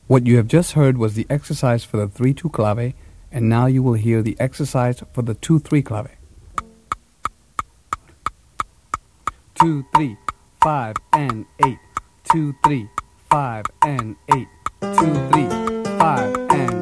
What you have just heard was the exercise for the 3-2 clave, and now you will hear the exercise for the 2-3 clave. 2, 3, 5 and 8. 2, 3, 5 and 8. 2, 3, 5 and